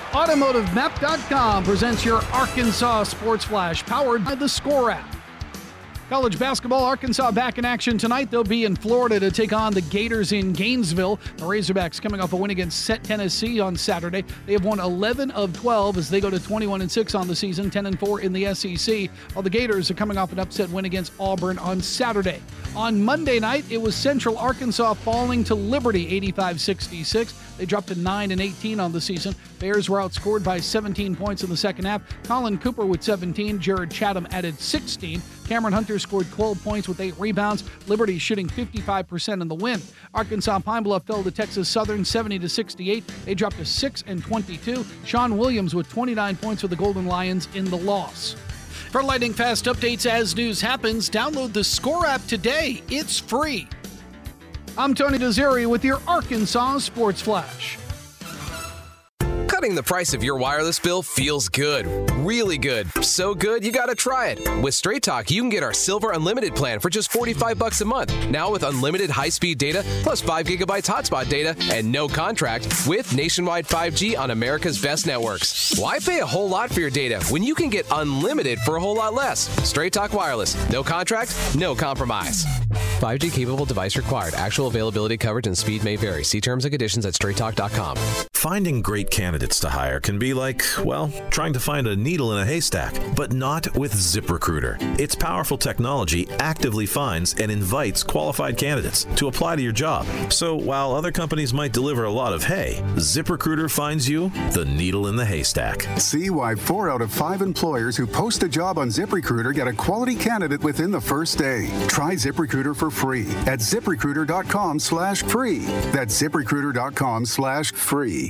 AutomotiveMap.com presents your Arkansas Sports Flash, powered by the Score app. College basketball, Arkansas back in action tonight. They'll be in Florida to take on the Gators in Gainesville. The Razorbacks coming off a win against Tennessee on Saturday. They have won 11 of 12 as they go to 21-6 on the season, 10-4 in the SEC, while the Gators are coming off an upset win against Auburn on Saturday. On Monday night, it was Central Arkansas falling to Liberty 85-66. They dropped to 9-18 on the season. Bears were outscored by 17 points in the second half. Colin Cooper with 17. Jared Chatham added 16. Cameron Hunter scored 12 points with 8 rebounds. Liberty shooting 55% in the win. Arkansas Pine Bluff fell to Texas Southern 70-68. They dropped to 6-22. Sean Williams with 29 points for the Golden Lions in the loss. For lightning fast updates as news happens, download the Score app today. It's free. I'm Tony Desiri with your Arkansas Sports Flash. Cutting the price of your wireless bill feels good. Really good. So good, you gotta try it. With Straight Talk, you can get our Silver Unlimited plan for just $45 a month. Now with unlimited high-speed data, plus 5 gigabytes hotspot data, and no contract, with nationwide 5G on America's best networks. Why pay a whole lot for your data when you can get unlimited for a whole lot less? Straight Talk Wireless. No contract, no compromise. 5G capable device required. Actual availability, coverage, and speed may vary. See terms and conditions at straighttalk.com. Finding great candidates to hire can be like, well, trying to find a needle in a haystack, but not with ZipRecruiter. Its powerful technology actively finds and invites qualified candidates to apply to your job. So while other companies might deliver a lot of hay, ZipRecruiter finds you the needle in the haystack. See why 4 out of 5 employers who post a job on ZipRecruiter get a quality candidate within the first day. Try ZipRecruiter for free at ZipRecruiter.com/free. That's ZipRecruiter.com/free.